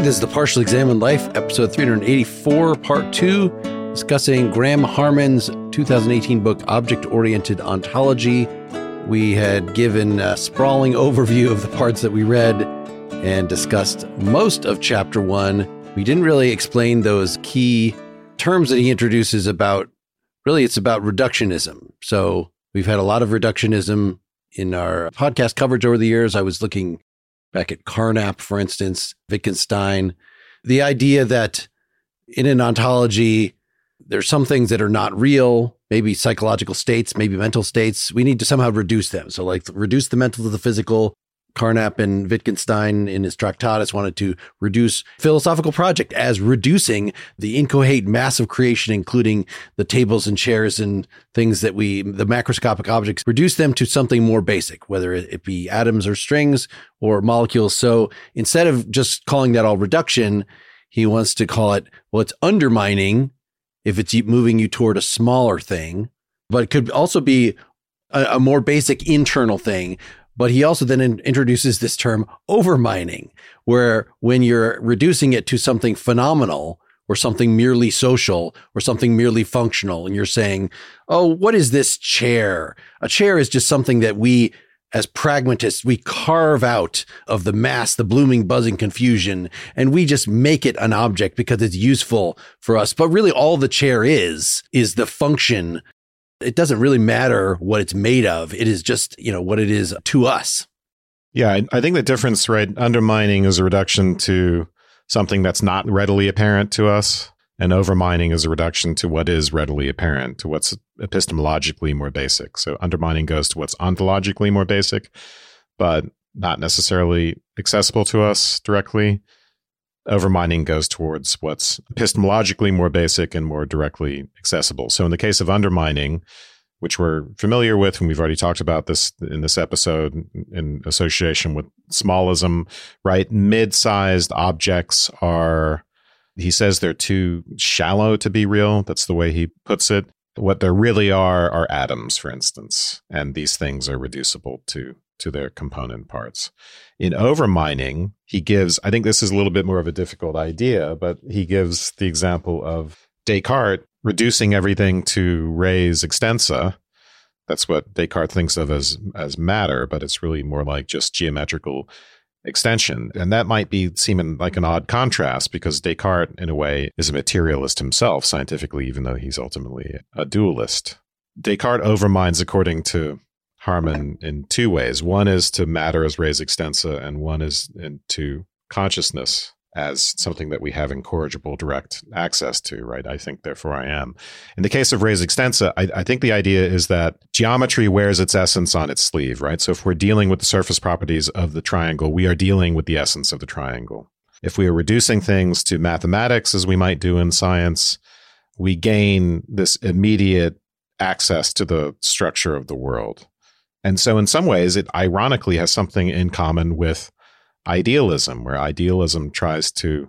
This is the Partially Examined Life, episode 384, part 2, discussing Graham Harman's 2018 book, Object-Oriented Ontology. We had given a sprawling overview of the parts that we read and discussed most of chapter 1. We didn't really explain those key terms that he introduces about, really it's about reductionism. So we've had a lot of reductionism in our podcast coverage over the years. I was looking back at Carnap, for instance, Wittgenstein, the idea that in an ontology, there's some things that are not real, maybe psychological states, maybe mental states. We need to somehow reduce them. So like reduce the mental to the physical. Carnap and Wittgenstein in his Tractatus wanted to reduce philosophical project as reducing the inchoate mass of creation, including the tables and chairs and things that the macroscopic objects, reduce them to something more basic, whether it be atoms or strings or molecules. So instead of just calling that all reduction, he wants to call it, well, it's undermining if it's moving you toward a smaller thing, but it could also be a more basic internal thing. But he also then introduces this term overmining, where when you're reducing it to something phenomenal or something merely social or something merely functional, and you're saying, oh, what is this chair? A chair is just something that we, as pragmatists, we carve out of the mass, the blooming, buzzing confusion, and we just make it an object because it's useful for us. But really all the chair is the function. It doesn't really matter what it's made of. It is just, what it is to us. Yeah, I think the difference, right? Undermining is a reduction to something that's not readily apparent to us. And overmining is a reduction to what is readily apparent, to what's epistemologically more basic. So undermining goes to what's ontologically more basic, but not necessarily accessible to us directly. Overmining goes towards what's epistemologically more basic and more directly accessible. So in the case of undermining, which we're familiar with, and we've already talked about this in this episode in association with smallism, right? Mid-sized objects are, he says they're too shallow to be real. That's the way he puts it. What there really are atoms, for instance, and these things are reducible to their component parts. In overmining, he gives, I think this is a little bit more of a difficult idea, but he gives the example of Descartes reducing everything to res extensa. That's what Descartes thinks of as matter, but it's really more like just geometrical extension. And that might be seeming like an odd contrast because Descartes, in a way, is a materialist himself scientifically, even though he's ultimately a dualist. Descartes overminds, according to Harman, in two ways. One is to matter as res extensa, and one is into consciousness as something that we have incorrigible direct access to, right? I think, therefore I am. In the case of res extensa, I think the idea is that geometry wears its essence on its sleeve, right? So if we're dealing with the surface properties of the triangle, we are dealing with the essence of the triangle. If we are reducing things to mathematics, as we might do in science, we gain this immediate access to the structure of the world. And so in some ways, it ironically has something in common with idealism, where idealism tries to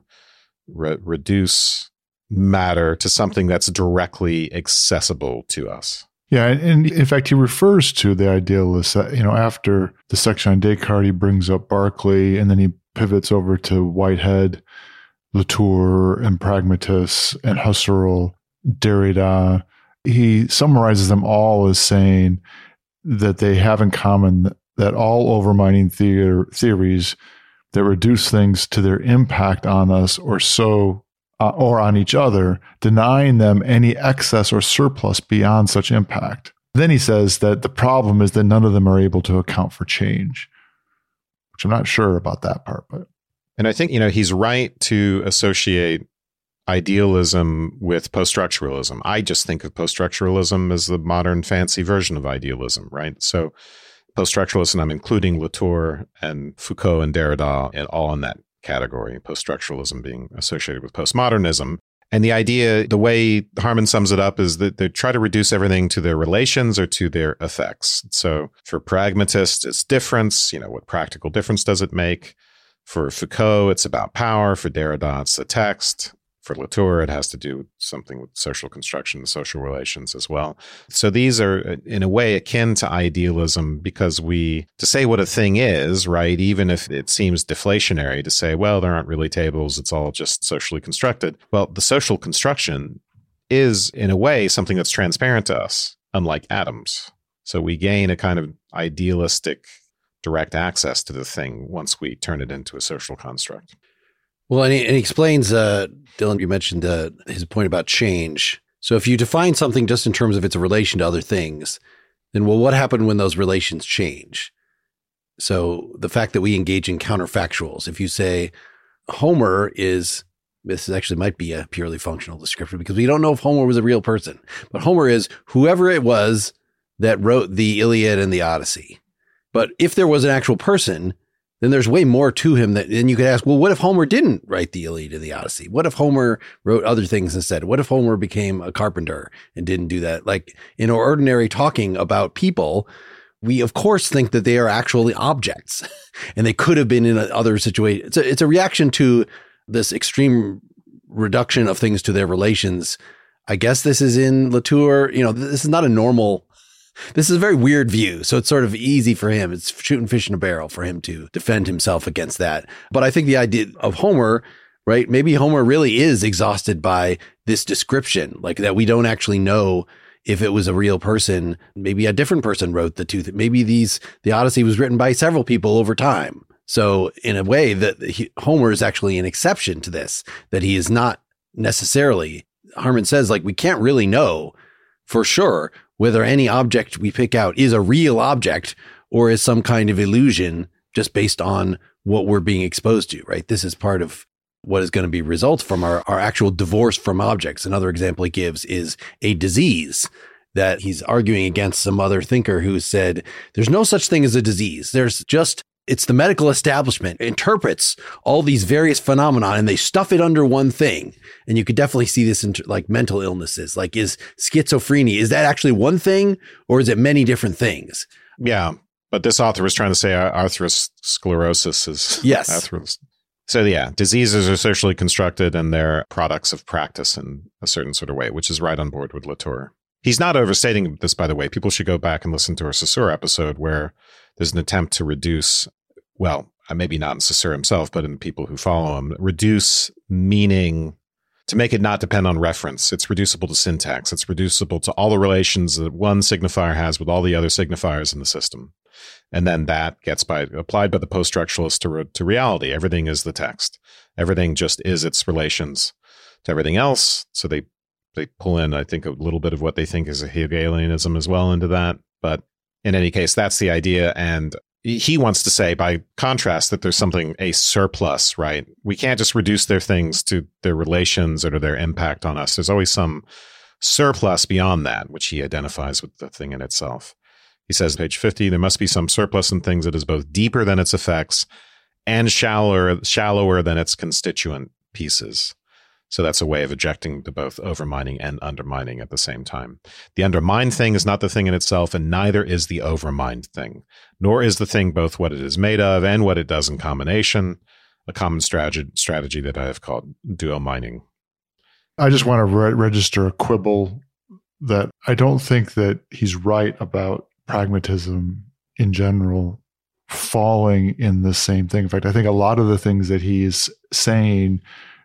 reduce matter to something that's directly accessible to us. Yeah, and in fact, he refers to the idealists, after the section on Descartes, he brings up Berkeley, and then he pivots over to Whitehead, Latour, and Pragmatists, and Husserl, Derrida. He summarizes them all as saying that they have in common that all overmining theories that reduce things to their impact on us or on each other, denying them any excess or surplus beyond such impact. Then he says that the problem is that none of them are able to account for change, which I'm not sure about that part. And I think, he's right to associate idealism with post-structuralism. I just think of post-structuralism as the modern fancy version of idealism, right? So post-structuralism, I'm including Latour and Foucault and Derrida and all in that category, post-structuralism being associated with postmodernism. And the idea, the way Harman sums it up, is that they try to reduce everything to their relations or to their effects. So for pragmatists, it's difference. What practical difference does it make? For Foucault, it's about power. For Derrida, it's the text. For Latour, it has to do with something with social construction and social relations as well. So these are, in a way, akin to idealism because to say what a thing is, right, even if it seems deflationary to say, well, there aren't really tables, it's all just socially constructed. Well, the social construction is, in a way, something that's transparent to us, unlike atoms. So we gain a kind of idealistic direct access to the thing once we turn it into a social construct. Well, and he explains, Dylan, you mentioned his point about change. So if you define something just in terms of its relation to other things, then, well, what happened when those relations change? So the fact that we engage in counterfactuals, if you say Homer is, this actually might be a purely functional descriptor because we don't know if Homer was a real person, but Homer is whoever it was that wrote the Iliad and the Odyssey. But if there was an actual person, then there's way more to him then you could ask, well, what if Homer didn't write the Iliad and the Odyssey? What if Homer wrote other things instead? What if Homer became a carpenter and didn't do that? Like in our ordinary talking about people, we of course think that they are actually objects and they could have been in other situations. It's a reaction to this extreme reduction of things to their relations. I guess this is in Latour, this is not a normal. This is a very weird view. So it's sort of easy for him. It's shooting fish in a barrel for him to defend himself against that. But I think the idea of Homer, right? Maybe Homer really is exhausted by this description, like that we don't actually know if it was a real person. Maybe a different person wrote the two. Maybe the Odyssey was written by several people over time. So in a way that Homer is actually an exception to this, that he is not necessarily, Harman says, like, we can't really know for sure whether any object we pick out is a real object or is some kind of illusion just based on what we're being exposed to, right? This is part of what is going to be results from our actual divorce from objects. Another example he gives is a disease that he's arguing against some other thinker who said, there's no such thing as a disease. It's the medical establishment interprets all these various phenomena and they stuff it under one thing. And you could definitely see this in like mental illnesses, like is schizophrenia, is that actually one thing or is it many different things? Yeah. But this author was trying to say atherosclerosis is. Yes. So yeah, diseases are socially constructed and they're products of practice in a certain sort of way, which is right on board with Latour. He's not overstating this, by the way. People should go back and listen to our Saussure episode where there's an attempt to reduce, well, maybe not in Saussure himself, but in people who follow him, reduce meaning to make it not depend on reference. It's reducible to syntax. It's reducible to all the relations that one signifier has with all the other signifiers in the system. And then that gets applied by the post-structuralist to reality. Everything is the text. Everything just is its relations to everything else. So they pull in, I think, a little bit of what they think is a Hegelianism as well into that. But in any case, that's the idea. And he wants to say, by contrast, that there's a surplus, right? We can't just reduce their things to their relations or to their impact on us. There's always some surplus beyond that, which he identifies with the thing in itself. He says, page 50, there must be some surplus in things that is both deeper than its effects and shallower than its constituent pieces. So that's a way of objecting to both overmining and undermining at the same time. The undermined thing is not the thing in itself, and neither is the overmined thing, nor is the thing both what it is made of and what it does in combination, a common strategy that I have called dual mining. I just want to register a quibble that I don't think that he's right about pragmatism in general falling in the same thing. In fact, I think a lot of the things that he is saying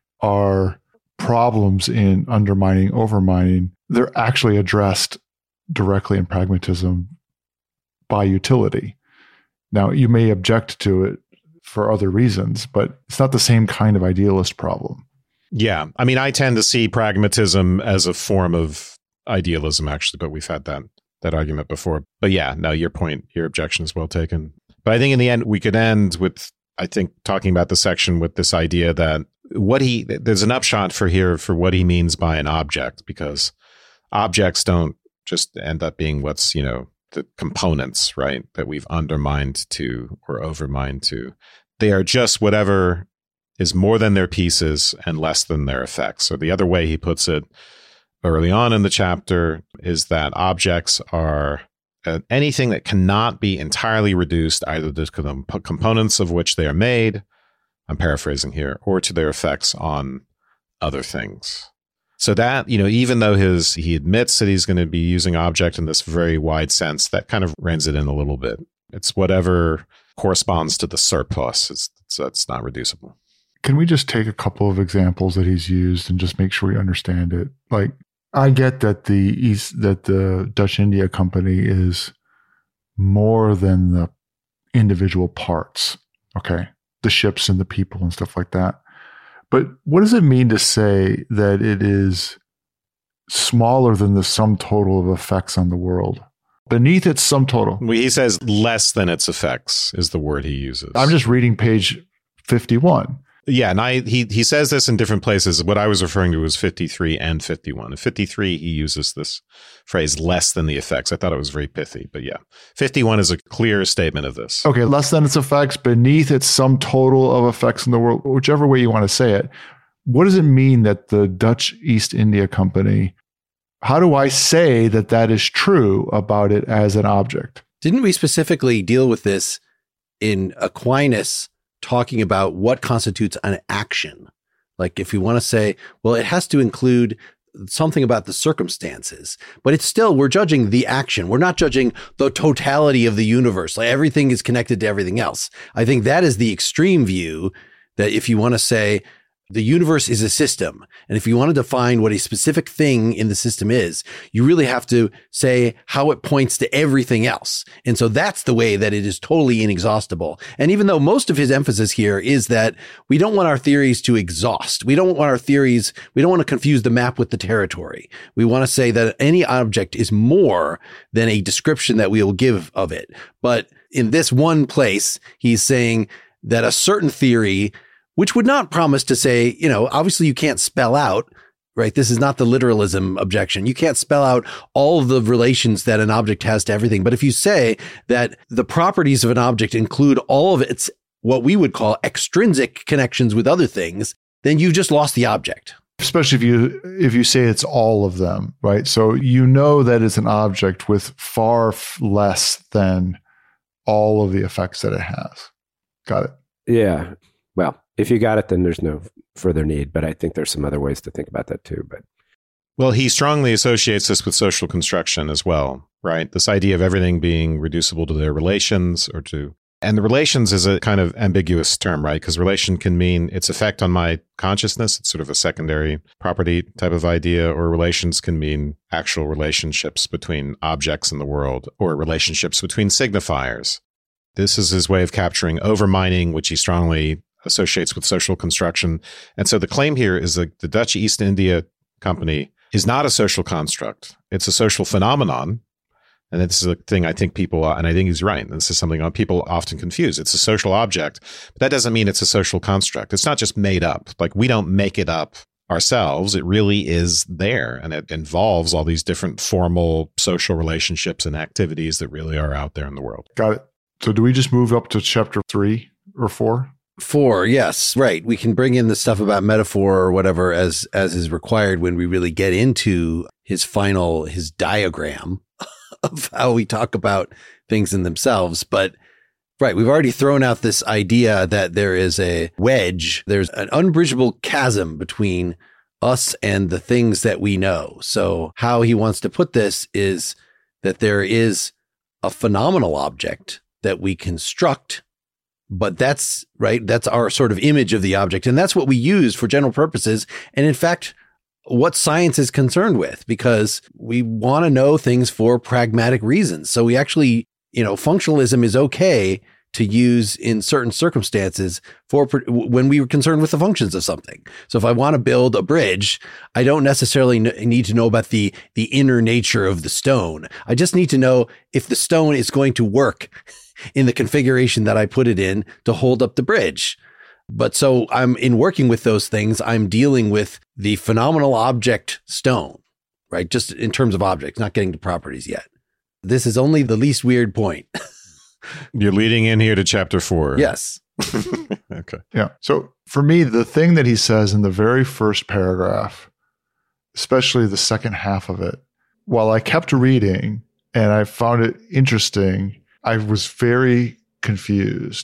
are problems in undermining, overmining. They're actually addressed directly in pragmatism by utility. Now, you may object to it for other reasons, but it's not the same kind of idealist problem. Yeah. I mean, I tend to see pragmatism as a form of idealism, actually, but we've had that argument before. But yeah, no, your objection is well taken. But I think in the end, we could end with, I think, talking about the section with this idea that there's an upshot for what he means by an object, because objects don't just end up being what's, the components, right, that we've undermined to or overmined to. They are just whatever is more than their pieces and less than their effects. So the other way he puts it early on in the chapter is that objects are anything that cannot be entirely reduced either to the components of which they are made, I'm paraphrasing here, or to their effects on other things. So that, even though he admits that he's going to be using object in this very wide sense, that kind of reins it in a little bit. It's whatever corresponds to the surplus. It's not reducible. Can we just take a couple of examples that he's used and just make sure we understand it? Like, I get that the Dutch India Company is more than the individual parts, okay? The ships and the people and stuff like that. But what does it mean to say that it is smaller than the sum total of effects on the world? Beneath its sum total. He says less than its effects is the word he uses. I'm just reading page 51. Yeah, and he says this in different places. What I was referring to was 53 and 51. In 53, he uses this phrase less than the effects. I thought it was very pithy, but yeah. 51 is a clear statement of this. Okay, less than its effects, beneath its sum total of effects in the world, whichever way you want to say it. What does it mean that the Dutch East India Company, how do I say that that is true about it as an object? Didn't we specifically deal with this in Aquinas, talking about what constitutes an action? Like, if you want to say, well, it has to include something about the circumstances, but it's still, we're judging the action. We're not judging the totality of the universe. Like, everything is connected to everything else. I think that is the extreme view, that if you want to say the universe is a system, and if you want to define what a specific thing in the system is, you really have to say how it points to everything else. And so that's the way that it is totally inexhaustible. And even though most of his emphasis here is that we don't want our theories to exhaust, we don't want to confuse the map with the territory. We want to say that any object is more than a description that we will give of it. But in this one place, he's saying that a certain theory, which would not promise to say, obviously you can't spell out, right? This is not the literalism objection. You can't spell out all of the relations that an object has to everything. But if you say that the properties of an object include all of its, what we would call extrinsic connections with other things, then you've just lost the object. Especially if you say it's all of them, right? So that it's an object with far less than all of the effects that it has. Got it. Yeah. Well, if you got it, then there's no further need. But I think there's some other ways to think about that too. Well, he strongly associates this with social construction as well, right? This idea of everything being reducible to their relations and the relations is a kind of ambiguous term, right? Because relation can mean its effect on my consciousness. It's sort of a secondary property type of idea, or relations can mean actual relationships between objects in the world, or relationships between signifiers. This is his way of capturing overmining, which he strongly associates with social construction. And so the claim here is that the Dutch East India Company is not a social construct. It's a social phenomenon. And this is a thing I think people, and I think he's right, this is something people often confuse. It's a social object, but that doesn't mean it's a social construct. It's not just made up. Like, we don't make it up ourselves. It really is there, and it involves all these different formal social relationships and activities that really are out there in the world. Got it. So do we just move up to chapter 3 or 4? 4, yes, right. We can bring in the stuff about metaphor or whatever as is required when we really get into his diagram of how we talk about things in themselves. But right, we've already thrown out this idea that there is a wedge, there's an unbridgeable chasm between us and the things that we know. So how he wants to put this is that there is a phenomenal object that we construct, but that's our sort of image of the object. And that's what we use for general purposes. And in fact, what science is concerned with, because we want to know things for pragmatic reasons. So we actually, functionalism is okay to use in certain circumstances when we were concerned with the functions of something. So if I want to build a bridge, I don't necessarily need to know about the inner nature of the stone. I just need to know if the stone is going to work in the configuration that I put it in to hold up the bridge. But so in working with those things, I'm dealing with the phenomenal object stone, right? Just in terms of objects, not getting to properties yet. This is only the least weird point. You're leading in here to chapter 4. Yes. Okay. Yeah. So for me, the thing that he says in the very first paragraph, especially the second half of it, while I kept reading and I found it interesting, I was very confused.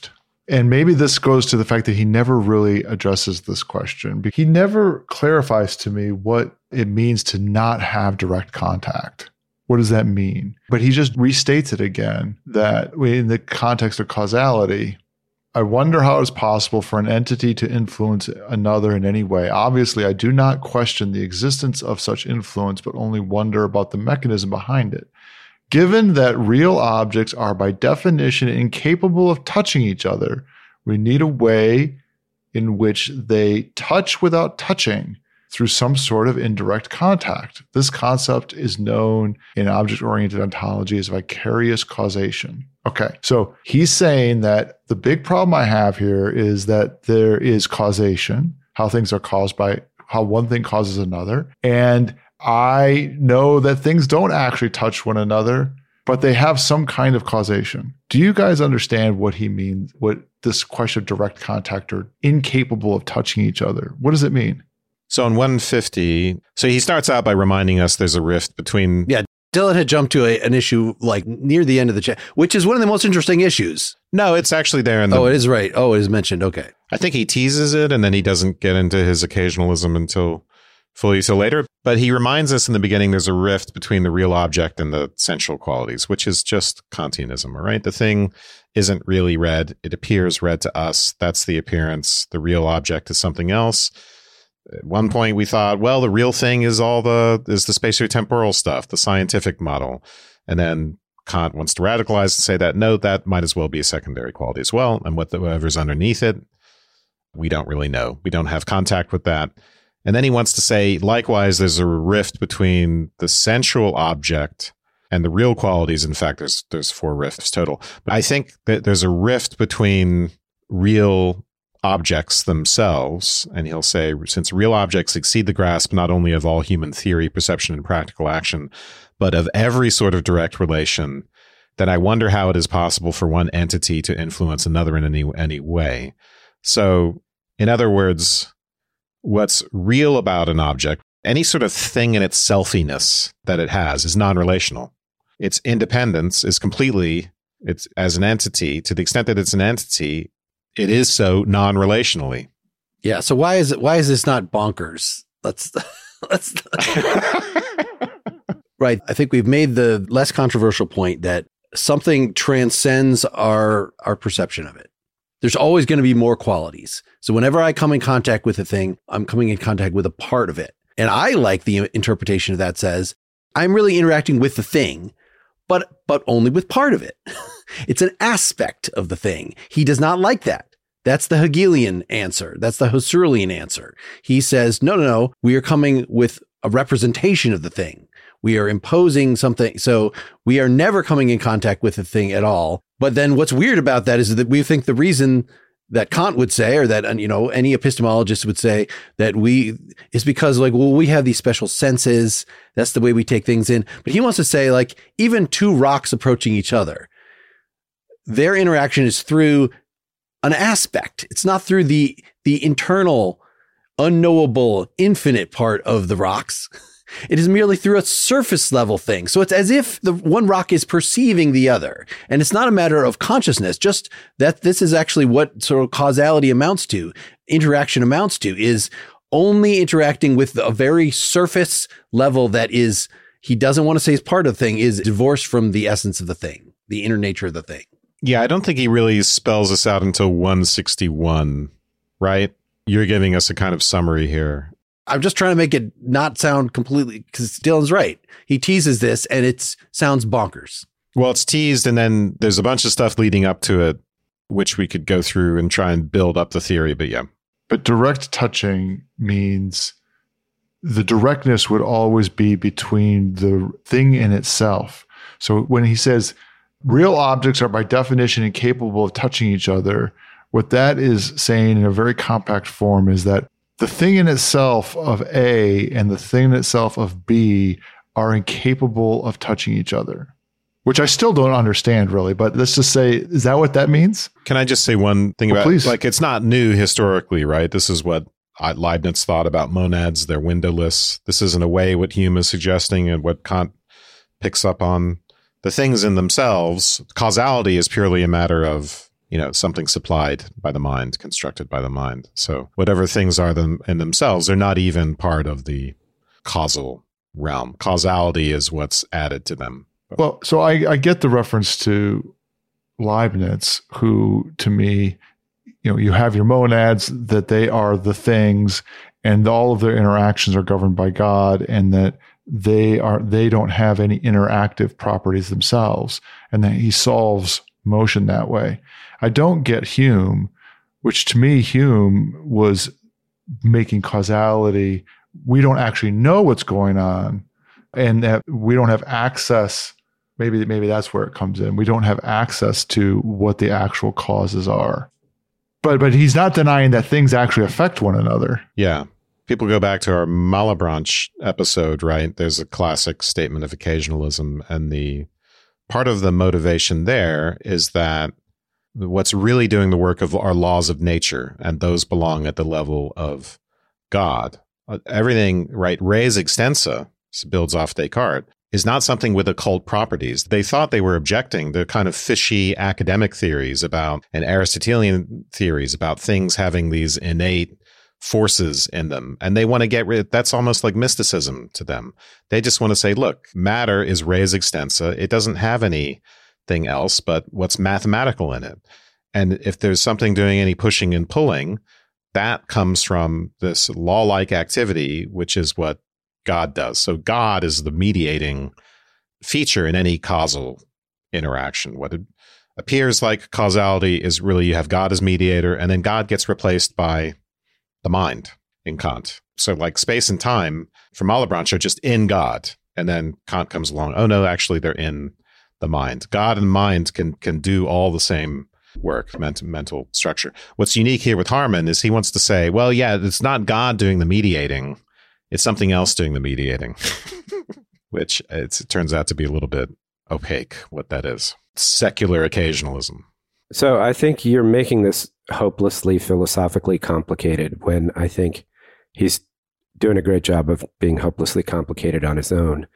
And maybe this goes to the fact that he never really addresses this question. He never clarifies to me what it means to not have direct contact. What does that mean? But he just restates it again, that in the context of causality, I wonder how it's possible for an entity to influence another in any way. Obviously, I do not question the existence of such influence, but only wonder about the mechanism behind it. Given that real objects are by definition incapable of touching each other, we need a way in which they touch without touching through some sort of indirect contact. This concept is known in object-oriented ontology as vicarious causation. Okay, so he's saying that the big problem I have here is that there is causation, how things are caused by how one thing causes another, and I know that things don't actually touch one another, but they have some kind of causation. Do you guys understand what he means, what this question of direct contact or incapable of touching each other? What does it mean? So in 150, so he starts out by reminding us there's a rift between... Yeah, Dylan had jumped to an issue like near the end of the chat, which is one of the most interesting issues. No, it's actually there in the... Oh, it is right. Oh, it is mentioned. Okay. I think he teases it and then he doesn't get into his occasionalism until fully so later. But he reminds us in the beginning there's a rift between the real object and the sensual qualities, which is just Kantianism, right? The thing isn't really red. It appears red to us. That's the appearance. The real object is something else. At one point we thought, well, the real thing is the spatiotemporal stuff, the scientific model. And then Kant wants to radicalize and say that, no, that might as well be a secondary quality as well. And whatever's underneath it, we don't really know. We don't have contact with that. And then he wants to say, likewise, there's a rift between the sensual object and the real qualities. In fact, there's 4 rifts total. But I think that there's a rift between real objects themselves. And he'll say, since real objects exceed the grasp not only of all human theory, perception, and practical action, but of every sort of direct relation, then I wonder how it is possible for one entity to influence another in any way. So, in other words, what's real about an object, any sort of thing in its selfiness that it has, is non-relational. Its independence is completely, it's as an entity, to the extent that it's an entity, it is so non-relationally. Yeah. So why is this not bonkers? Let's right. I think we've made the less controversial point that something transcends our perception of it. There's always going to be more qualities. So whenever I come in contact with a thing, I'm coming in contact with a part of it. And I like the interpretation of that says, I'm really interacting with the thing, but only with part of it. It's an aspect of the thing. He does not like that. That's the Hegelian answer. That's the Husserlian answer. He says, no. We are coming with a representation of the thing. We are imposing something. So we are never coming in contact with the thing at all. But then what's weird about that is that we think the reason that Kant would say, or that, any epistemologist would say that is because we have these special senses. That's the way we take things in. But he wants to say even 2 rocks approaching each other, their interaction is through an aspect. It's not through the internal, unknowable, infinite part of the rocks. It is merely through a surface level thing. So it's as if the one rock is perceiving the other. And it's not a matter of consciousness, just that this is actually what sort of causality amounts to, interaction amounts to, is only interacting with a very surface level that is, he doesn't want to say is part of the thing, is divorced from the essence of the thing, the inner nature of the thing. Yeah, I don't think he really spells this out until 161, right? You're giving us a kind of summary here. I'm just trying to make it not sound completely, because Dylan's right. He teases this and it sounds bonkers. Well, it's teased and then there's a bunch of stuff leading up to it, which we could go through and try and build up the theory. But yeah. But direct touching means the directness would always be between the thing and itself. So when he says real objects are by definition incapable of touching each other, what that is saying in a very compact form is that the thing in itself of A and the thing in itself of B are incapable of touching each other, which I still don't understand really, but let's just say, is that what that means? Can I just say one thing about please. Like, it's not new historically, right? This is what Leibniz thought about monads. They're windowless. This is in a way what Hume is suggesting and what Kant picks up on. The things in themselves, causality is purely a matter of something supplied by the mind, constructed by the mind. So whatever things are them in themselves, they're not even part of the causal realm. Causality is what's added to them. Well, so I get the reference to Leibniz, who, to me, you have your monads, that they are the things, and all of their interactions are governed by God, and that they don't have any interactive properties themselves, and that he solves motion that way. I don't get Hume, which to me, Hume was making causality. We don't actually know what's going on, and that we don't have access. Maybe that's where it comes in. We don't have access to what the actual causes are. But he's not denying that things actually affect one another. Yeah. People go back to our Malebranche episode, right? There's a classic statement of occasionalism, and the part of the motivation there is that what's really doing the work of our laws of nature, and those belong at the level of God. Everything, right? Res extensa builds off Descartes, is not something with occult properties. They thought they were objecting the kind of fishy academic theories about, and Aristotelian theories about things having these innate forces in them. And they want to get rid, that's almost like mysticism to them. They just want to say, look, matter is res extensa. It doesn't have anything else but what's mathematical in it. And if there's something doing any pushing and pulling, that comes from this law-like activity, which is what God does. So God is the mediating feature in any causal interaction. What it appears like causality is really you have God as mediator, and then God gets replaced by the mind in Kant. So like space and time for Malebranche are just in God. And then Kant comes along. Oh no, actually they're in the mind. God and mind can do all the same work, mental structure. What's unique here with Harman is he wants to say, well, yeah, it's not God doing the mediating. It's something else doing the mediating, which it turns out to be a little bit opaque what that is. Secular occasionalism. So I think you're making this hopelessly philosophically complicated when I think he's doing a great job of being hopelessly complicated on his own.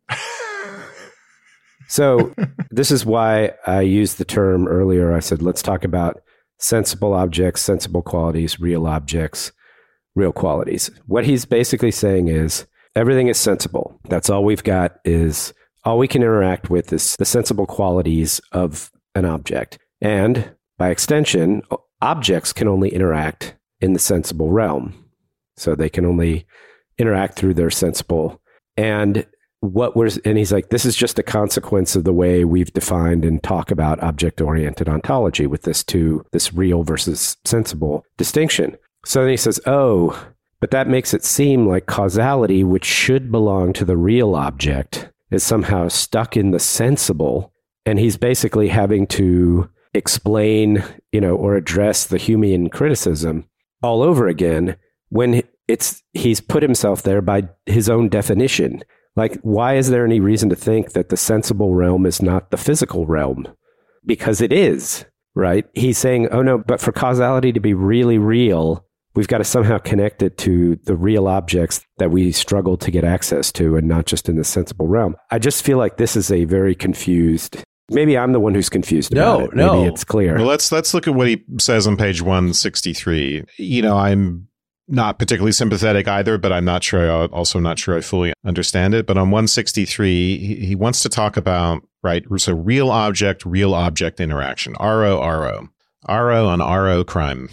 So this is why I used the term earlier. I said, let's talk about sensible objects, sensible qualities, real objects, real qualities. What he's basically saying is everything is sensible. That's all we've got, is all we can interact with is the sensible qualities of an object. And by extension, objects can only interact in the sensible realm. So they can only interact through their sensible. And he's like, this is just a consequence of the way we've defined and talk about object-oriented ontology with this real versus sensible distinction. So then he says, but that makes it seem like causality, which should belong to the real object, is somehow stuck in the sensible. And he's basically having to explain, or address the Humean criticism all over again when he's put himself there by his own definition. Like, why is there any reason to think that the sensible realm is not the physical realm? Because it is, right? He's saying, oh no, but for causality to be really real, we've got to somehow connect it to the real objects that we struggle to get access to, and not just in the sensible realm. I just feel like this is a very confused. Maybe I'm the one who's confused about it. No. Maybe it's clear. Well, let's look at what he says on page 163. I'm not particularly sympathetic either, but I'm not sure. Also not sure I fully understand it. But on 163, he wants to talk about, right? So real object interaction. RO on RO crime.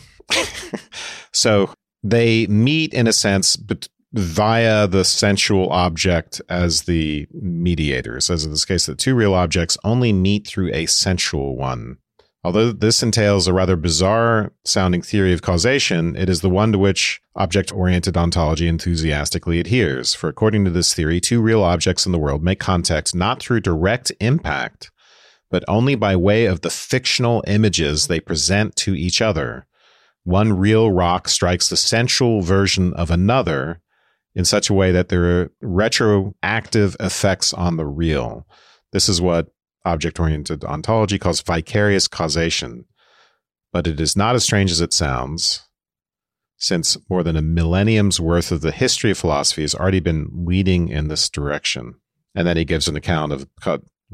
So they meet in a sense, but via the sensual object as the mediators. As in this case, the two real objects only meet through a sensual one. Although this entails a rather bizarre sounding theory of causation, it is the one to which object-oriented ontology enthusiastically adheres. For according to this theory, two real objects in the world make contact not through direct impact, but only by way of the fictional images they present to each other. One real rock strikes the sensual version of another in such a way that there are retroactive effects on the real. This is what object-oriented ontology calls vicarious causation. But it is not as strange as it sounds, since more than a millennium's worth of the history of philosophy has already been leading in this direction. And then he gives an account of, right,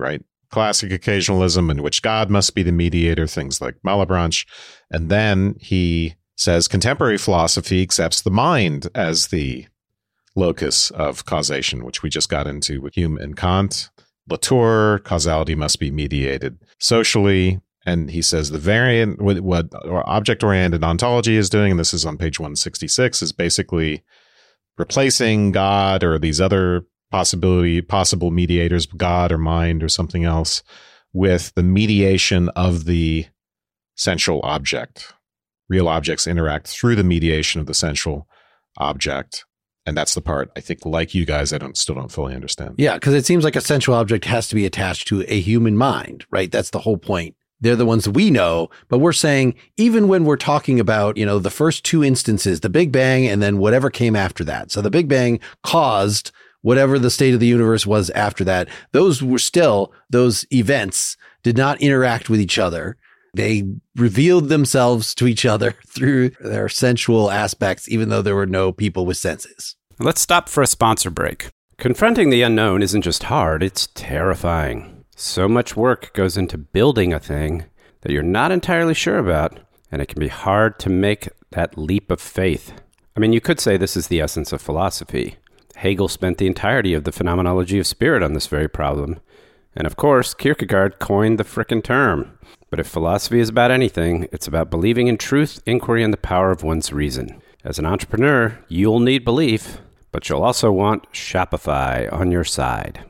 classic occasionalism in which God must be the mediator, things like Malebranche. And then he says contemporary philosophy accepts the mind as the locus of causation, which we just got into with Hume and Kant. Latour, causality must be mediated socially. And he says the variant, what object-oriented ontology is doing, and this is on page 166, is basically replacing God or these other possible mediators, God or mind or something else, with the mediation of the central object. Real objects interact through the mediation of the central object. And that's the part, I think, like you guys, I still don't fully understand. Yeah, because it seems like a central object has to be attached to a human mind, right? That's the whole point. They're the ones we know, but we're saying even when we're talking about, the first two instances, the Big Bang and then whatever came after that. So the Big Bang caused whatever the state of the universe was after that. Those events did not interact with each other. They revealed themselves to each other through their sensual aspects, even though there were no people with senses. Let's stop for a sponsor break. Confronting the unknown isn't just hard, it's terrifying. So much work goes into building a thing that you're not entirely sure about, and it can be hard to make that leap of faith. I mean, you could say this is the essence of philosophy. Hegel spent the entirety of the phenomenology of spirit on this very problem. And of course, Kierkegaard coined the frickin' term. But if philosophy is about anything, it's about believing in truth, inquiry, and the power of one's reason. As an entrepreneur, you'll need belief, but you'll also want Shopify on your side.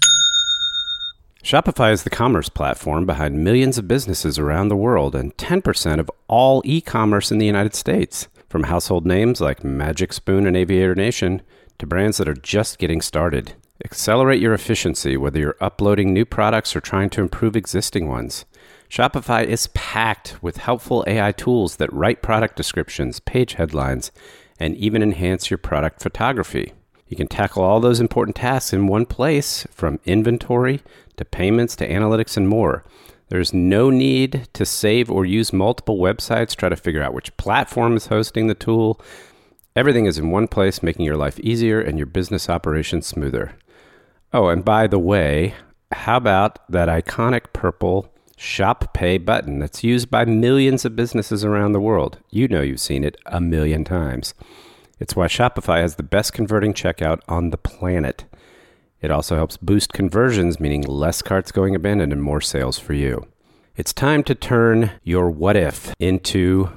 Shopify is the commerce platform behind millions of businesses around the world and 10% of all e-commerce in the United States. From household names like Magic Spoon and Aviator Nation to brands that are just getting started. Accelerate your efficiency whether you're uploading new products or trying to improve existing ones. Shopify is packed with helpful AI tools that write product descriptions, page headlines, and even enhance your product photography. You can tackle all those important tasks in one place, from inventory to payments to analytics and more. There's no need to save or use multiple websites, try to figure out which platform is hosting the tool. Everything is in one place, making your life easier and your business operations smoother. Oh, and by the way, how about that iconic purple Shop Pay button that's used by millions of businesses around the world? You know you've seen it a million times. It's why Shopify has the best converting checkout on the planet. It also helps boost conversions, meaning less carts going abandoned and more sales for you. It's time to turn your what if into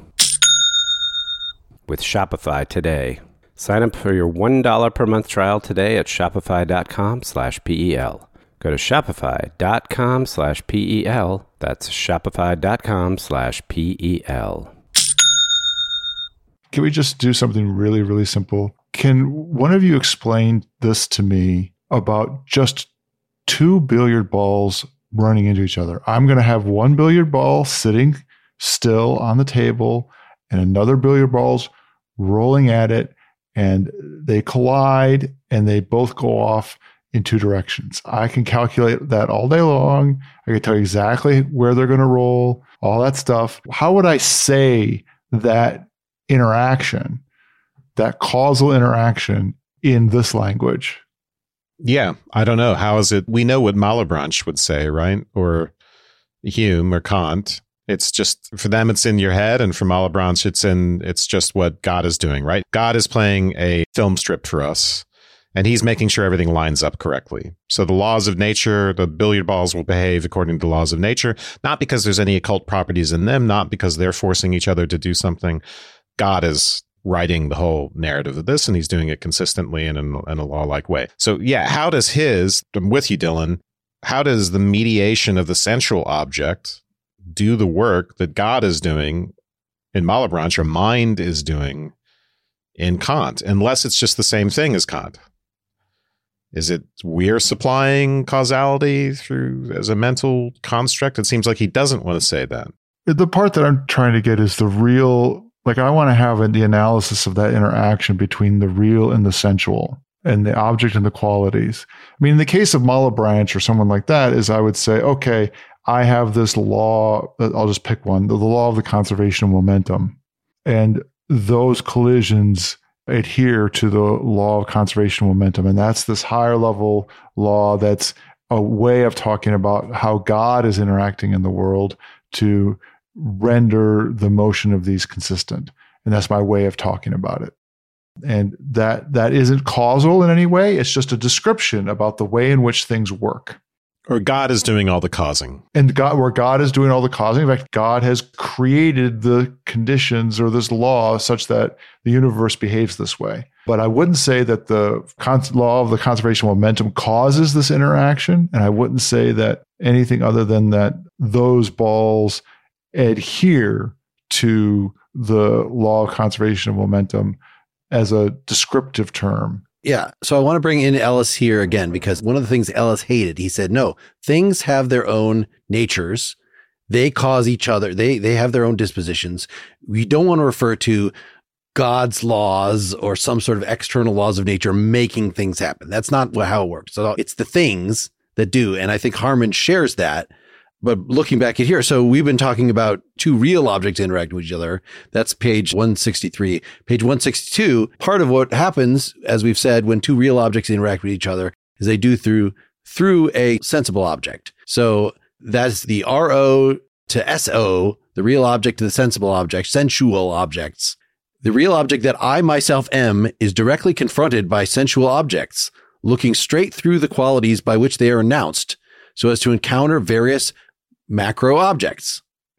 with Shopify today. Sign up for your $1 per month trial today at shopify.com/PEL. Go to shopify.com/PEL. That's shopify.com/PEL. Can we just do something really, really simple? Can one of you explain this to me about just two billiard balls running into each other? I'm going to have one billiard ball sitting still on the table and another billiard ball's rolling at it, and they collide and they both go off in two directions. I can calculate that all day long. I can tell you exactly where they're going to roll, all that stuff. How would I say that interaction, that causal interaction in this language? Yeah, I don't know. How is it? We know what Malebranche would say, right? Or Hume or Kant. It's just, for them, it's in your head. And for Malebranche, it's just what God is doing, right? God is playing a film strip for us, and he's making sure everything lines up correctly. So the laws of nature, the billiard balls will behave according to the laws of nature, not because there's any occult properties in them, not because they're forcing each other to do something. God is writing the whole narrative of this, and he's doing it consistently and in a law-like way. So yeah, how does I'm with you, Dylan, how does the mediation of the central object do the work that God is doing in Malebranche, or mind is doing in Kant, unless it's just the same thing as Kant? Is it we're supplying causality as a mental construct? It seems like he doesn't want to say that. The part that I'm trying to get is the real, like I want to have the analysis of that interaction between the real and the sensual, and the object and the qualities. I mean, in the case of Malebranche or someone like that, is I would say, okay, I have this law, I'll just pick one, the law of the conservation of momentum. And those collisions adhere to the law of conservation of momentum. And that's this higher level law that's a way of talking about how God is interacting in the world to render the motion of these consistent. And that's my way of talking about it. And that isn't causal in any way. It's just a description about the way in which things work. Or God is doing all the causing. And where God is doing all the causing. In fact, God has created the conditions or this law such that the universe behaves this way. But I wouldn't say that the law of the conservation of momentum causes this interaction. And I wouldn't say that anything other than that those balls adhere to the law of conservation of momentum as a descriptive term. Yeah. So I want to bring in Ellis here again, because one of the things Ellis hated, he said, no, things have their own natures. They cause each other. They have their own dispositions. We don't want to refer to God's laws or some sort of external laws of nature making things happen. That's not how it works. So it's the things that do. And I think Harman shares that. But looking back at here, so we've been talking about two real objects interacting with each other. That's page 163. Page 162, part of what happens, as we've said, when two real objects interact with each other is they do through a sensible object. So that's the RO to SO, the real object to the sensible object, sensual objects. The real object that I myself am is directly confronted by sensual objects, looking straight through the qualities by which they are announced, so as to encounter various macro objects.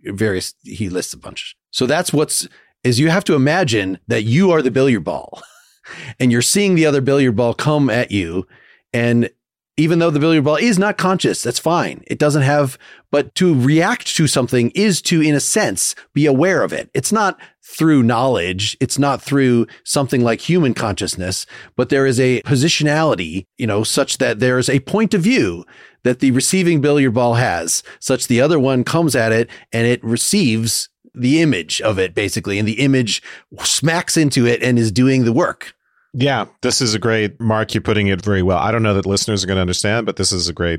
He lists a bunch. So that's is you have to imagine that you are the billiard ball and you're seeing the other billiard ball come at you. And even though the billiard ball is not conscious, that's fine. It doesn't have, but to react to something is to, in a sense, be aware of it. It's not through knowledge. It's not through something like human consciousness, but there is a positionality, such that there is a point of view that the receiving billiard ball has, such the other one comes at it and it receives the image of it, basically, and the image smacks into it and is doing the work. Yeah, this is a great, Mark, you're putting it very well. I don't know that listeners are going to understand, but this is a great,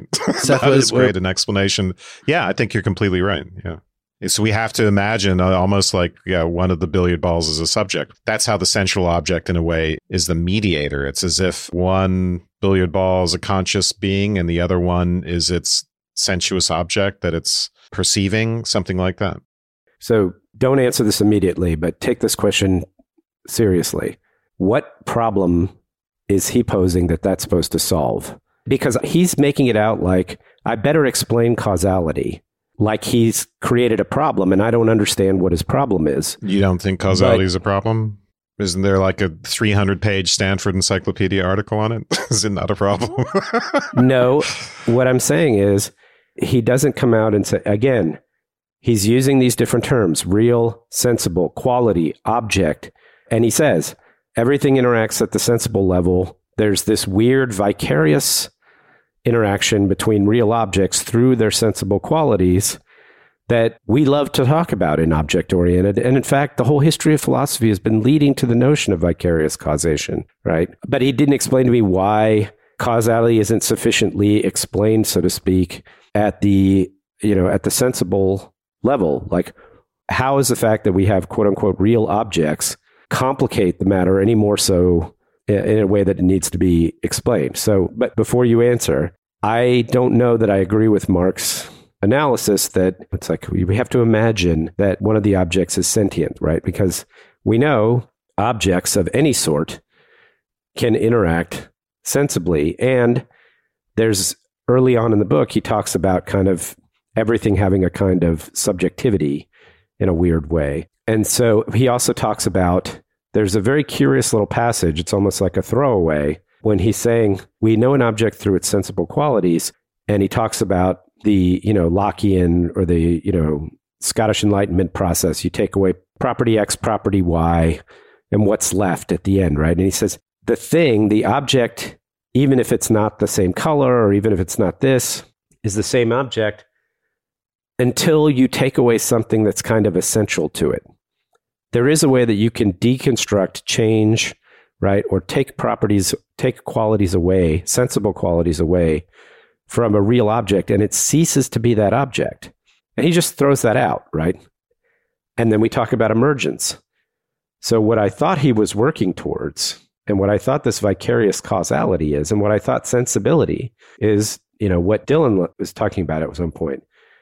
an explanation. Yeah, I think you're completely right. Yeah. So we have to imagine almost like one of the billiard balls is a subject. That's how the sensual object, in a way, is the mediator. It's as if one billiard ball is a conscious being and the other one is its sensuous object that it's perceiving, something like that. So don't answer this immediately, but take this question seriously. What problem is he posing that's supposed to solve? Because he's making it out like, I better explain causality. Like he's created a problem and I don't understand what his problem is. You don't think causality is a problem? Isn't there like a 300-page Stanford Encyclopedia article on it? Is it not a problem? No. What I'm saying is he doesn't come out and say, again, he's using these different terms, real, sensible, quality, object. And he says, everything interacts at the sensible level. There's this weird vicarious interaction between real objects through their sensible qualities that we love to talk about in object-oriented. And in fact, the whole history of philosophy has been leading to the notion of vicarious causation, right? But he didn't explain to me why causality isn't sufficiently explained, so to speak, at the sensible level. Like, how is the fact that we have quote-unquote real objects complicate the matter any more so in a way that it needs to be explained? So, but before you answer, I don't know that I agree with Mark's analysis that it's like we have to imagine that one of the objects is sentient, right? Because we know objects of any sort can interact sensibly. And there's early on in the book, he talks about kind of everything having a kind of subjectivity in a weird way. And so he also talks about, there's a very curious little passage, it's almost like a throwaway, when he's saying, we know an object through its sensible qualities, and he talks about the, Lockean or the, Scottish Enlightenment process. You take away property X, property Y, and what's left at the end, right? And he says, the thing, the object, even if it's not the same color, or even if it's not this, is the same object until you take away something that's kind of essential to it. There is a way that you can deconstruct, change, right? Or take qualities away, sensible qualities away from a real object, and it ceases to be that object. And he just throws that out, right? And then we talk about emergence. So what I thought he was working towards, and what I thought this vicarious causality is, and what I thought sensibility is, what Dylan was talking about at some point,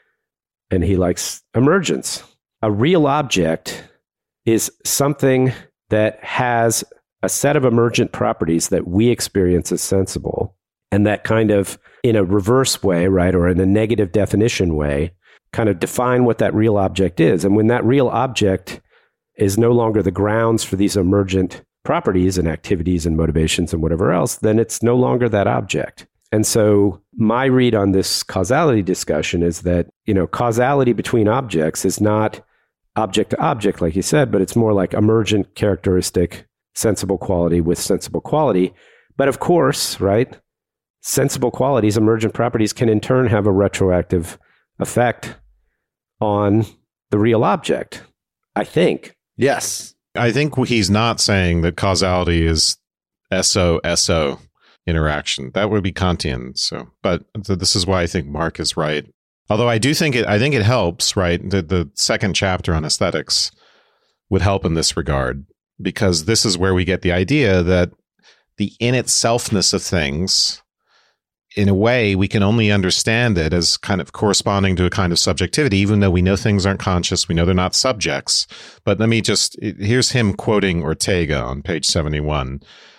and he likes emergence. A real object is something that has a set of emergent properties that we experience as sensible, and that kind of, in a reverse way, right, or in a negative definition way, kind of define what that real object is. And when that real object is no longer the grounds for these emergent properties and activities and motivations and whatever else, then it's no longer that object. And so my read on this causality discussion is that, causality between objects is not object to object, like you said, but it's more like emergent characteristic, sensible quality with sensible quality. But of course, right, sensible qualities, emergent properties can in turn have a retroactive effect on the real object, I think. Yes. I think he's not saying that causality is SO-SO interaction. That would be Kantian. But this is why I think Mark is right. Although I think it helps, right? The second chapter on aesthetics would help in this regard, because this is where we get the idea that the in itselfness of things, in a way, we can only understand it as kind of corresponding to a kind of subjectivity, even though we know things aren't conscious, we know they're not subjects. But here's him quoting Ortega on page 71.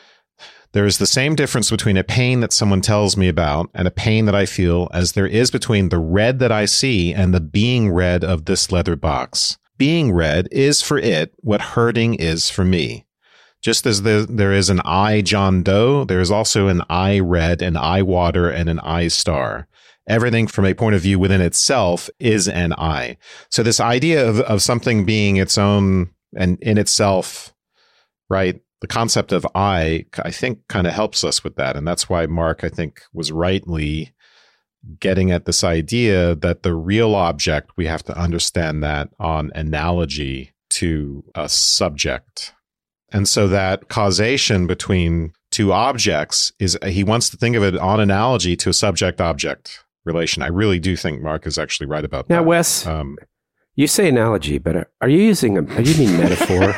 There is the same difference between a pain that someone tells me about and a pain that I feel as there is between the red that I see and the being red of this leather box. Being red is for it what hurting is for me. Just as there is an eye John Doe, there is also an eye red, an eye water, and an eye star. Everything from a point of view within itself is an eye. So this idea of something being its own and in itself, right? The concept of I think, kind of helps us with that. And that's why Mark, I think, was rightly getting at this idea that the real object, we have to understand that on analogy to a subject. And so that causation between two objects he wants to think of it on analogy to a subject-object relation. I really do think Mark is actually right about that. Now, Wes, you say analogy, but are you mean metaphor?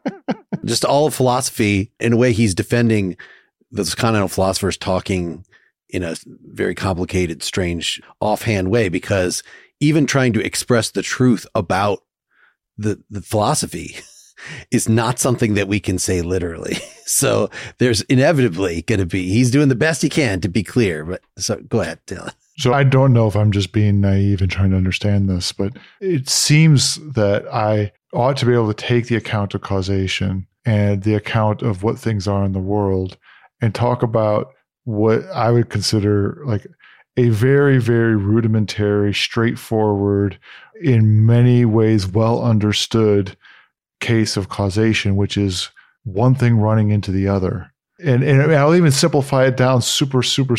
Just all of philosophy, in a way, he's defending those continental philosophers talking in a very complicated, strange, offhand way, because even trying to express the truth about the philosophy is not something that we can say literally. So there's inevitably going to be, he's doing the best he can to be clear, but so go ahead, Dylan. So I don't know if I'm just being naive and trying to understand this, but it seems that I ought to be able to take the account of causation and the account of what things are in the world and talk about what I would consider like a very, very rudimentary, straightforward, in many ways well understood case of causation, which is one thing running into the other. And I'll even simplify it down super simple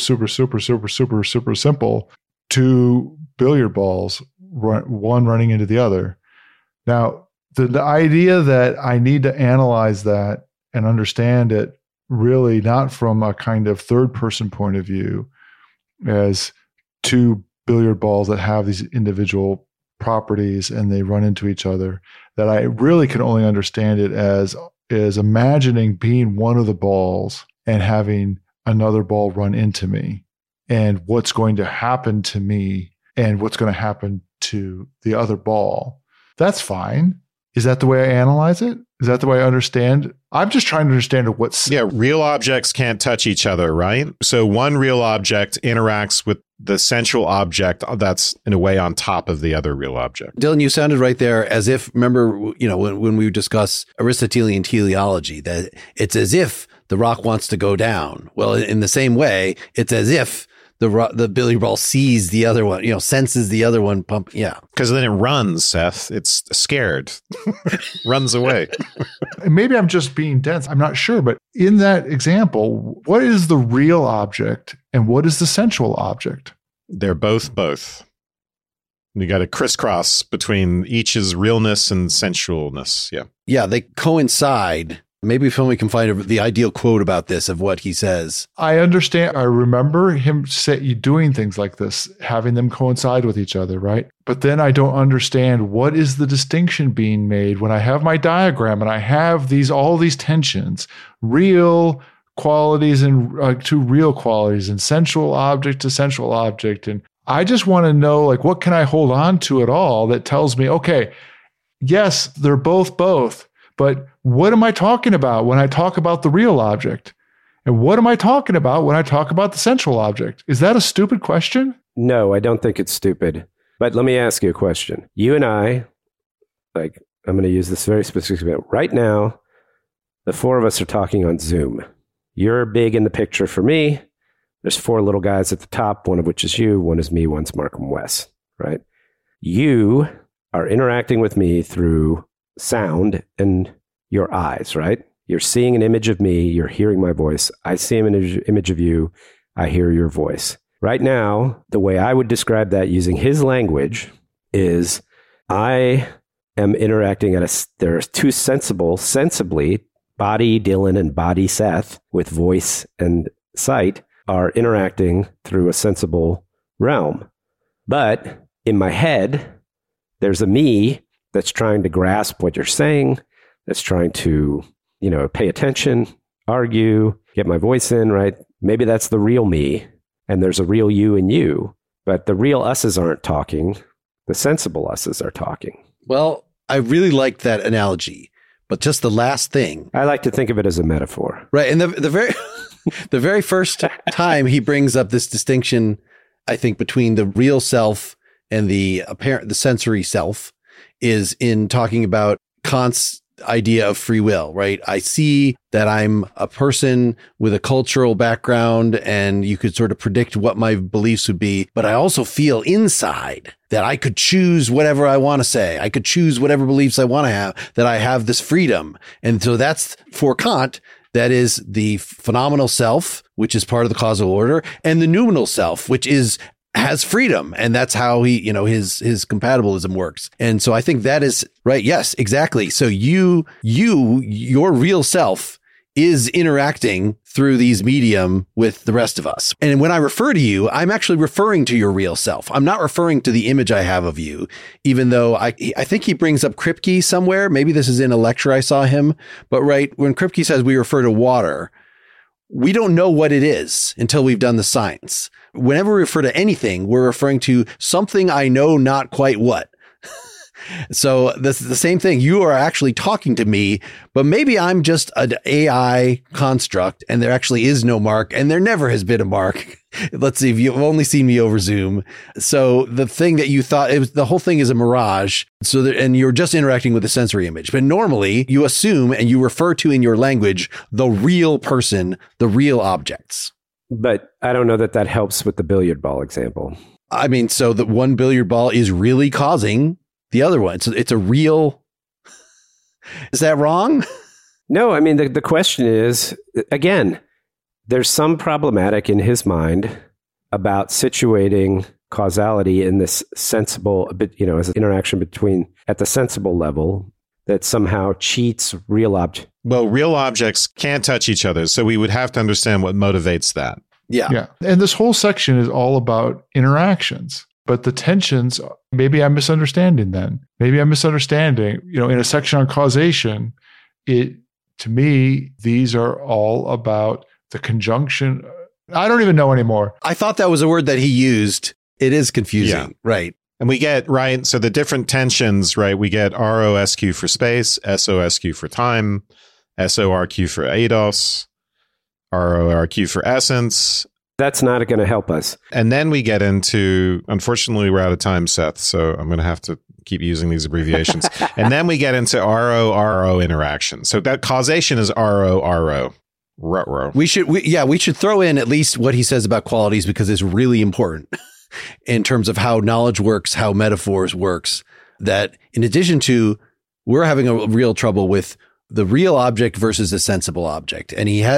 to billiard balls, one running into the other. Now, the idea that I need to analyze that and understand it really not from a kind of third person point of view as two billiard balls that have these individual properties and they run into each other, that I really can only understand it as imagining being one of the balls and having another ball run into me and what's going to happen to me and what's going to happen to the other ball. That's fine. Is that the way I analyze it? Is that the way I understand? I'm just trying to understand what's... Yeah, real objects can't touch each other, right? So one real object interacts with the central object that's in a way on top of the other real object. Dylan, you sounded right there as if, remember, when we discuss Aristotelian teleology, that it's as if the rock wants to go down. Well, in the same way, it's as if the billiard ball sees the other one, senses the other one pump. Yeah. Because then it runs, Seth. It's scared. Runs away. Maybe I'm just being dense. I'm not sure. But in that example, what is the real object and what is the sensual object? They're both. You got a crisscross between each's realness and sensualness. Yeah. Yeah, they coincide. Maybe if we can find the ideal quote about this of what he says. I understand. I remember him doing things like this, having them coincide with each other, right? But then I don't understand what is the distinction being made when I have my diagram and I have all these tensions, real, qualities and two real qualities and sensual object to sensual object. And I just want to know, like, what can I hold on to at all that tells me, okay, yes, they're both, but what am I talking about when I talk about the real object? And what am I talking about when I talk about the sensual object? Is that a stupid question? No, I don't think it's stupid. But let me ask you a question. You and I, like, I'm going to use this very specific example. Right now, the four of us are talking on Zoom. You're big in the picture for me. There's four little guys at the top, one of which is you, one is me, one's Markham West, right? You are interacting with me through sound and your eyes, right? You're seeing an image of me, you're hearing my voice. I see an image of you, I hear your voice. Right now, the way I would describe that using his language is I am interacting there are two sensibly, body Dylan and body Seth, with voice and sight, are interacting through a sensible realm. But in my head, there's a me that's trying to grasp what you're saying, that's trying to, pay attention, argue, get my voice in, right? Maybe that's the real me, and there's a real you in you. But the real us's aren't talking. The sensible us's are talking. Well, I really like that analogy, but just the last thing. I like to think of it as a metaphor. Right. And the very the very first time he brings up this distinction, I think, between the real self and the sensory self is in talking about Kant's idea of free will, right? I see that I'm a person with a cultural background and you could sort of predict what my beliefs would be, but I also feel inside that I could choose whatever I want to say. I could choose whatever beliefs I want to have, that I have this freedom. And so that's, for Kant, that is the phenomenal self, which is part of the causal order, and the noumenal self, which has freedom. And that's how his compatibilism works. And so I think that is right. Yes, exactly. So your real self is interacting through these medium with the rest of us. And when I refer to you, I'm actually referring to your real self. I'm not referring to the image I have of you, even though I think he brings up Kripke somewhere. Maybe this is in a lecture I saw him, but right. When Kripke says we refer to water, we don't know what it is until we've done the science. Whenever we refer to anything, we're referring to something I know not quite what. So that's the same thing. You are actually talking to me, but maybe I'm just an AI construct and there actually is no Mark and there never has been a Mark. Let's see, if you've only seen me over Zoom. So the thing that you thought, the whole thing is a mirage. And you're just interacting with the sensory image. But normally you assume and you refer to in your language the real person, the real objects. But I don't know that helps with the billiard ball example. I mean, so the one billiard ball is really causing the other one. So it's a real. Is that wrong? No, I mean, the question is, again, there's some problematic in his mind about situating causality in this sensible, as an interaction at the sensible level that somehow cheats real objects. Well, real objects can't touch each other. So we would have to understand what motivates that. Yeah. And this whole section is all about interactions. But the tensions, maybe I'm misunderstanding then. Maybe I'm misunderstanding, in a section on causation, to me, these are all about the conjunction. I don't even know anymore. I thought that was a word that he used. It is confusing. Yeah. Right. And we get, right, so the different tensions, right, we get ROSQ for space, SOSQ for time, SORQ for eidos, RORQ for essence. That's not going to help us. And then we get into, unfortunately, we're out of time, Seth, so I'm going to have to keep using these abbreviations. And then we get into RO-RO interaction. So that causation is RO-RO. Ruh-roh. We should throw in at least what he says about qualities because it's really important in terms of how knowledge works, how metaphors works, that in addition to, we're having a real trouble with the real object versus the sensible object. And he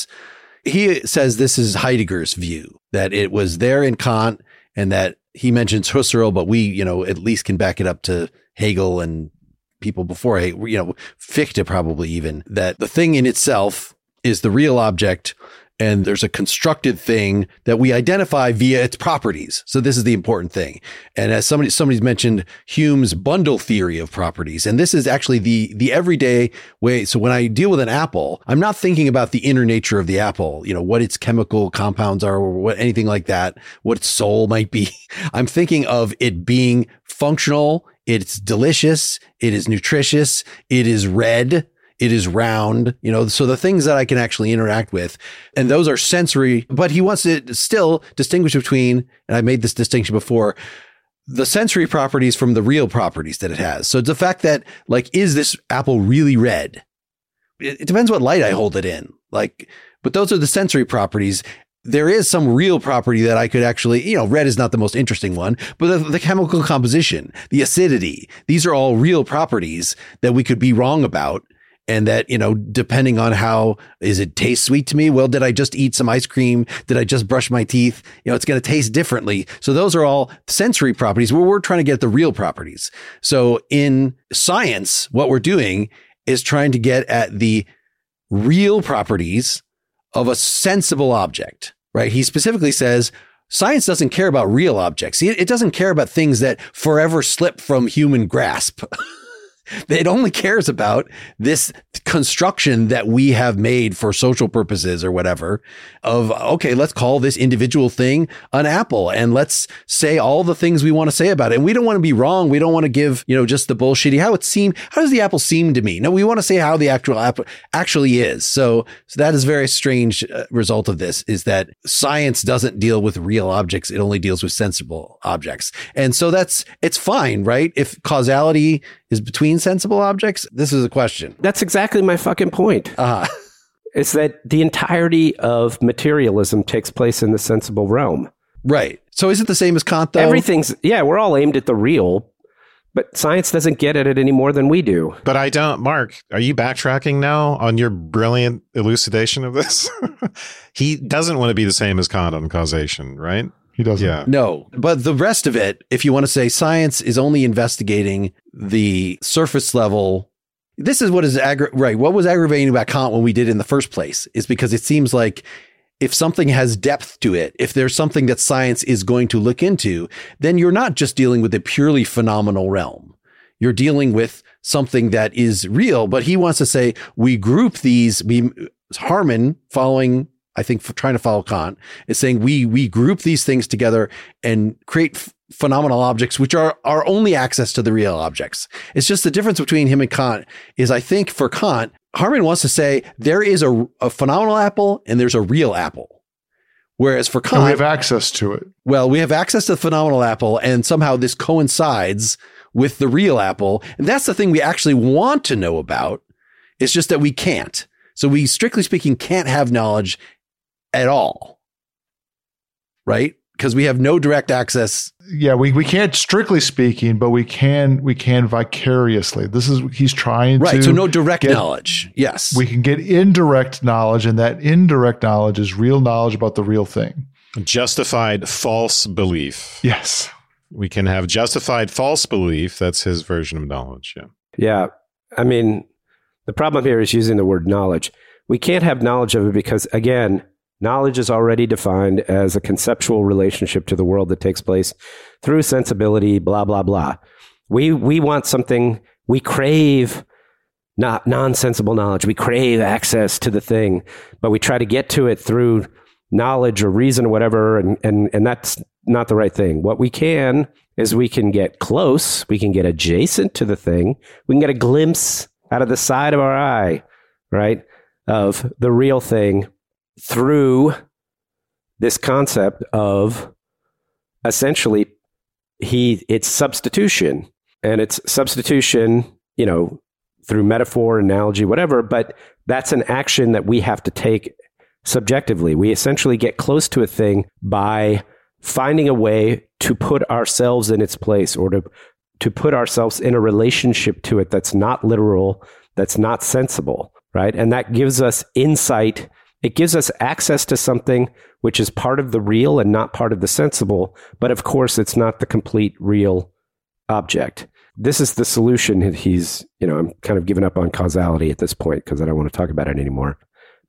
says this is Heidegger's view, that it was there in Kant and that he mentions Husserl, but we, at least can back it up to Hegel and people before Hegel, Fichte probably even, that the thing in itself is the real object And there's a constructed thing that we identify via its properties. So this is the important thing. And as somebody's mentioned Hume's bundle theory of properties. And this is actually the everyday way. So when I deal with an apple, I'm not thinking about the inner nature of the apple, what its chemical compounds are or what anything like that, what its soul might be. I'm thinking of it being functional. It's delicious. It is nutritious. It is red. It is round, so the things that I can actually interact with, and those are sensory, but he wants to still distinguish between, and I made this distinction before, the sensory properties from the real properties that it has. So it's the fact that, is this apple really red? It depends what light I hold it in, but those are the sensory properties. There is some real property that I could actually, red is not the most interesting one, but the chemical composition, the acidity, these are all real properties that we could be wrong about. And that, depending on how, is it taste sweet to me? Well, did I just eat some ice cream? Did I just brush my teeth? It's going to taste differently. So those are all sensory properties where we're trying to get the real properties. So in science, what we're doing is trying to get at the real properties of a sensible object, right? He specifically says, science doesn't care about real objects. It doesn't care about things that forever slip from human grasp. It only cares about this construction that we have made for social purposes or whatever of, okay, let's call this individual thing an apple and let's say all the things we want to say about it. And we don't want to be wrong. We don't want to give, just the bullshitty, how does the apple seem to me? No, we want to say how the actual apple actually is. So that is a very strange result of this is that science doesn't deal with real objects. It only deals with sensible objects. And so it's fine, right? If causality is between sensible objects, this is a question. That's exactly my fucking point. It's that the entirety of materialism takes place in the sensible realm. Right. So is it the same as Kant, though? We're all aimed at the real, but science doesn't get at it any more than we do. But I don't, Mark, are you backtracking now on your brilliant elucidation of this? He doesn't want to be the same as Kant on causation, right? He doesn't. Yeah. No, but the rest of it, if you want to say science is only investigating the surface level, this is what is right. What was aggravating about Kant when we did in the first place is because it seems like if something has depth to it, if there's something that science is going to look into, then you're not just dealing with a purely phenomenal realm. You're dealing with something that is real, but he wants to say we group these, Harman following, I think, trying to follow Kant, is saying we group these things together and create phenomenal objects, which are our only access to the real objects. It's just the difference between him and Kant is, I think, for Kant, Harman wants to say there is a phenomenal apple and there's a real apple. Whereas for Kant, and we have access to it. Well, we have access to the phenomenal apple, and somehow this coincides with the real apple. And that's the thing we actually want to know about. It's just that we can't. So we, strictly speaking, can't have knowledge at all, right? Because we have no direct access. Yeah, we can't strictly speaking, but we can vicariously. He's trying to. Right, so no direct knowledge. Yes. We can get indirect knowledge, and that indirect knowledge is real knowledge about the real thing. Justified false belief. Yes. We can have justified false belief. That's his version of knowledge. Yeah. Yeah. I mean, the problem here is using the word knowledge. We can't have knowledge of it because, again, knowledge is already defined as a conceptual relationship to the world that takes place through sensibility, blah, blah, blah. We want something, we crave not nonsensible knowledge. We crave access to the thing, but we try to get to it through knowledge or reason or whatever, and that's not the right thing. What we can is we can get close, we can get adjacent to the thing, we can get a glimpse out of the side of our eye, right, of the real thing, through this concept of essentially it's substitution, and it's substitution, through metaphor, analogy, whatever, but that's an action that we have to take subjectively. We essentially get close to a thing by finding a way to put ourselves in its place, or to put ourselves in a relationship to it that's not literal, that's not sensible, right? And that gives us insight. It gives us access to something which is part of the real and not part of the sensible. But of course, it's not the complete real object. This is the solution. I'm kind of giving up on causality at this point because I don't want to talk about it anymore.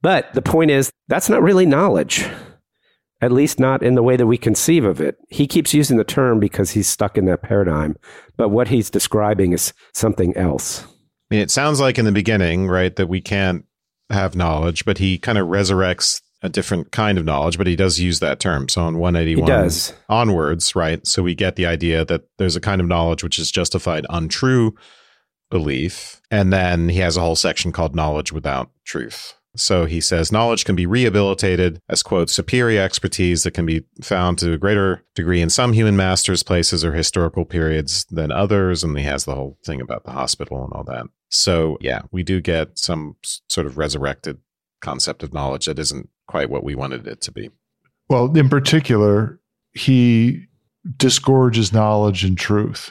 But the point is, that's not really knowledge, at least not in the way that we conceive of it. He keeps using the term because he's stuck in that paradigm. But what he's describing is something else. I mean, it sounds like in the beginning, right, that we can't have knowledge, but he kind of resurrects a different kind of knowledge, but he does use that term. So on 181 onwards, right? So we get the idea that there's a kind of knowledge which is justified untrue belief. And then he has a whole section called knowledge without truth. So he says knowledge can be rehabilitated as, quote, superior expertise that can be found to a greater degree in some human masters, places, or historical periods than others. And he has the whole thing about the hospital and all that. So, yeah, we do get some sort of resurrected concept of knowledge that isn't quite what we wanted it to be. Well, in particular, he disgorges knowledge and truth.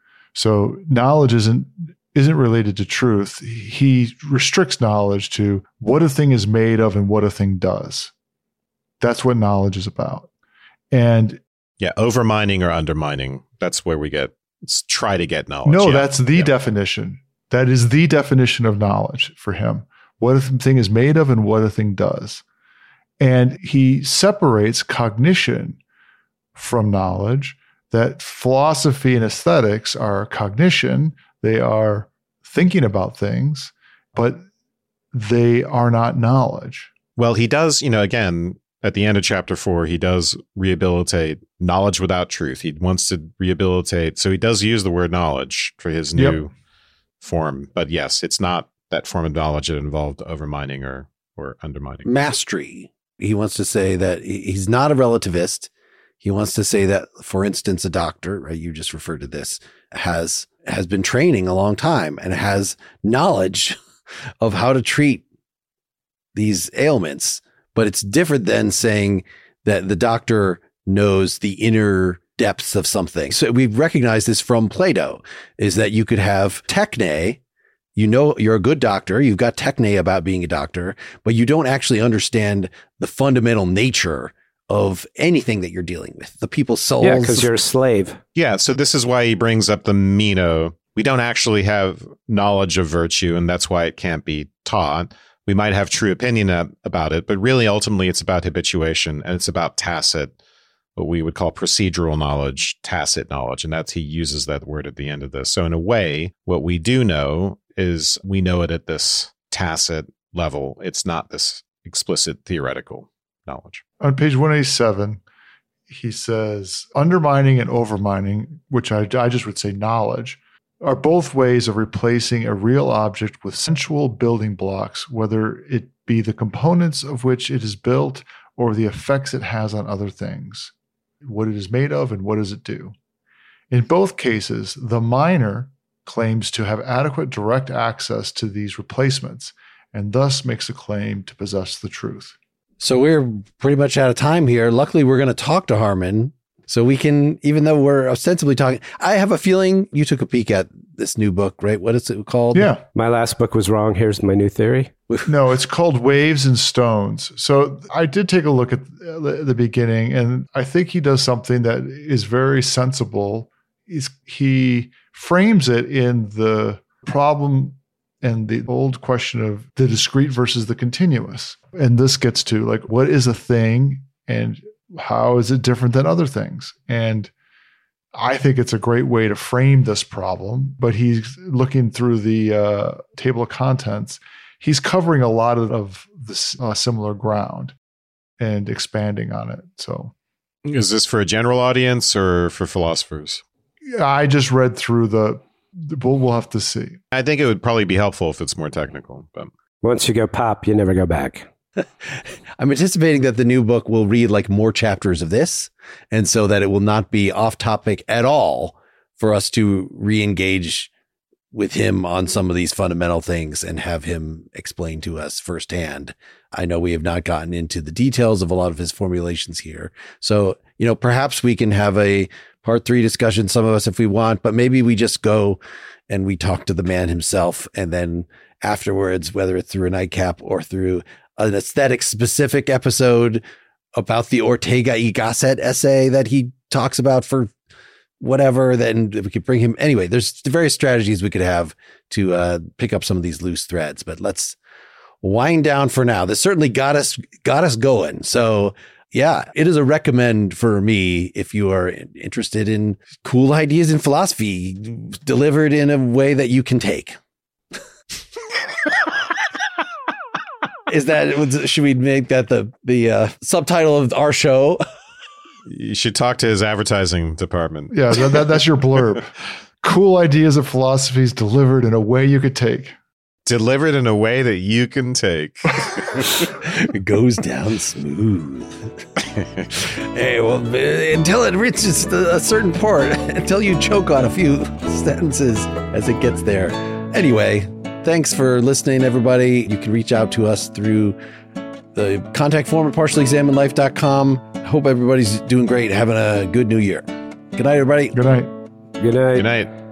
So knowledge isn't related to truth. He restricts knowledge to what a thing is made of and what a thing does. That's what knowledge is about. And yeah, overmining or undermining. That's where we try to get knowledge. No, that's the definition. That is the definition of knowledge for him. What a thing is made of and what a thing does. And he separates cognition from knowledge, that philosophy and aesthetics are cognition. They are thinking about things, but they are not knowledge. Well, he does, again, at the end of chapter 4, he does rehabilitate knowledge without truth. He wants to rehabilitate. So he does use the word knowledge for his new form. But yes, it's not that form of knowledge that involved overmining or undermining. Mastery. He wants to say that he's not a relativist. He wants to say that, for instance, a doctor, right? You just referred to this, has been training a long time and has knowledge of how to treat these ailments. But it's different than saying that the doctor knows the inner depths of something. So we've recognized this from Plato, is that you could have techne. You're a good doctor. You've got techne about being a doctor, but you don't actually understand the fundamental nature of anything that you're dealing with, the people's souls. Yeah, because you're a slave. Yeah, so this is why he brings up the Meno. We don't actually have knowledge of virtue, and that's why it can't be taught. We might have true opinion about it, but really, ultimately, it's about habituation, and it's about tacit, what we would call procedural knowledge, tacit knowledge, and he uses that word at the end of this. So in a way, what we do know is we know it at this tacit level. It's not this explicit theoretical knowledge. On page 187, he says, undermining and overmining, which I just would say knowledge, are both ways of replacing a real object with sensual building blocks, whether it be the components of which it is built or the effects it has on other things, what it is made of and what does it do. In both cases, the miner claims to have adequate direct access to these replacements and thus makes a claim to possess the truth. So we're pretty much out of time here. Luckily, we're going to talk to Harman. So we can, even though we're ostensibly talking, I have a feeling you took a peek at this new book, right? What is it called? Yeah. My last book was wrong. Here's my new theory. No, it's called Waves and Stones. So I did take a look at the beginning, and I think he does something that is very sensible. He frames it in the problem and the old question of the discrete versus the continuous. And this gets to what is a thing and how is it different than other things? And I think it's a great way to frame this problem, but he's looking through the table of contents. He's covering a lot of this similar ground and expanding on it. So, is this for a general audience or for philosophers? I just read through we'll have to see. I think it would probably be helpful if it's more technical. But once you go pop, you never go back. I'm anticipating that the new book will read more chapters of this, and so that it will not be off topic at all for us to re-engage with him on some of these fundamental things and have him explain to us firsthand. I know we have not gotten into the details of a lot of his formulations here. So, perhaps we can have a part 3 discussion, some of us, if we want, but maybe we just go and we talk to the man himself. And then afterwards, whether it's through a nightcap or through an aesthetic specific episode about the Ortega y Gasset essay that he talks about for whatever, then we could bring him. Anyway, there's various strategies we could have to pick up some of these loose threads, but let's wind down for now. This certainly got us going. So yeah, it is a recommend for me if you are interested in cool ideas in philosophy delivered in a way that you can take. Should we make that the subtitle of our show? You should talk to his advertising department. Yeah, that's your blurb. Cool ideas of philosophies delivered in a way you could take. Delivered in a way that you can take. It goes down smooth. Hey, well, until it reaches a certain part, until you choke on a few sentences as it gets there. Anyway, thanks for listening, everybody. You can reach out to us through the contact form at partiallyexaminedlife.com. Hope everybody's doing great, having a good new year. Good night, everybody. Good night. Good night. Good night.